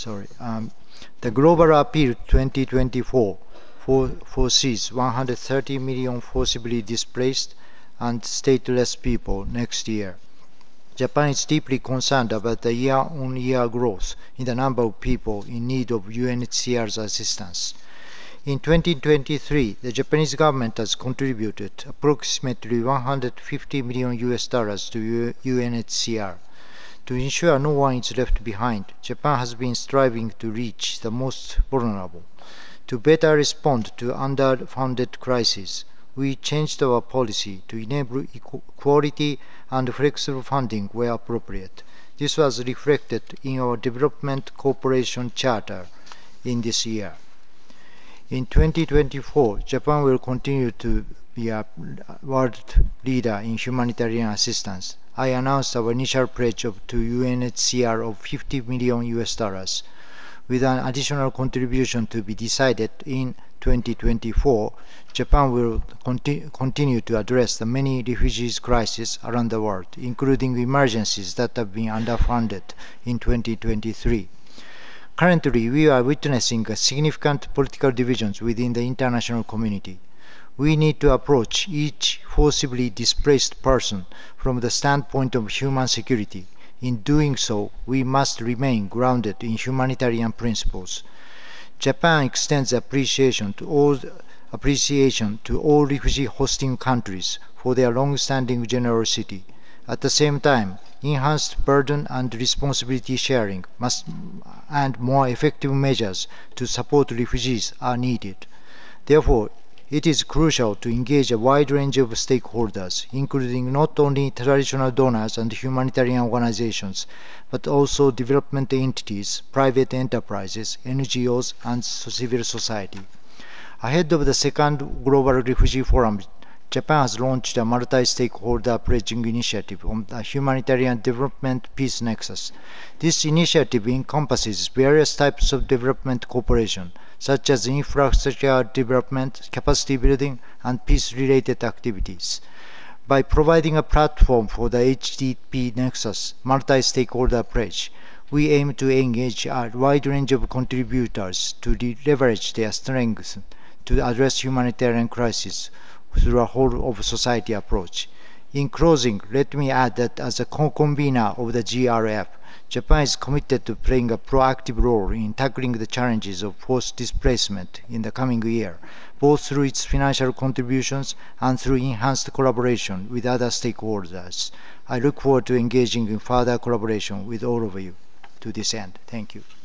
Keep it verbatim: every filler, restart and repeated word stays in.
sorry. Um, the Global Appeal twenty twenty-four for, foresees one hundred thirty million forcibly displaced and stateless people next year. Japan is deeply concerned about the year-on-year growth in the number of people in need of U N H C R's assistance. In twenty twenty-three, the Japanese government has contributed approximately one hundred fifty million U S dollars to U N H C R. To ensure no one is left behind, Japan has been striving to reach the most vulnerable. To better respond to underfunded crises, we changed our policy to enable quality and flexible funding where appropriate. This was reflected in our Development Cooperation Charter in this year. In twenty twenty-four, Japan will continue to be a world leader in humanitarian assistance. I announced our initial pledge of, to U N H C R of fifty million U S dollars. With an additional contribution to be decided in twenty twenty-four, Japan will conti continue to address the many refugees crises around the world, including emergencies that have been underfunded in twenty twenty-three. Currently, we are witnessing significant political divisions within the international community. We need to approach each forcibly displaced person from the standpoint of human security. In doing so, we must remain grounded in humanitarian principles. Japan extends appreciation to all appreciation to all refugee hosting countries for their long-standing generosity. At the same time, enhanced burden and responsibility sharing must and more effective measures to support refugees are needed. Therefore, it is crucial to engage a wide range of stakeholders, including not only traditional donors and humanitarian organizations, but also development entities, private enterprises, N G Os, and civil society. Ahead of the second Global Refugee Forum, Japan has launched a multi-stakeholder pledging initiative on the humanitarian development peace nexus. This initiative encompasses various types of development cooperation, such as infrastructure development, capacity building, and peace-related activities. By providing a platform for the H D P Nexus multi-stakeholder pledge, we aim to engage a wide range of contributors to leverage their strengths to address humanitarian crises through a whole of society approach. In closing, let me add that as a co-convener of the G R F, Japan is committed to playing a proactive role in tackling the challenges of forced displacement in the coming year, both through its financial contributions and through enhanced collaboration with other stakeholders. I look forward to engaging in further collaboration with all of you to this end. Thank you.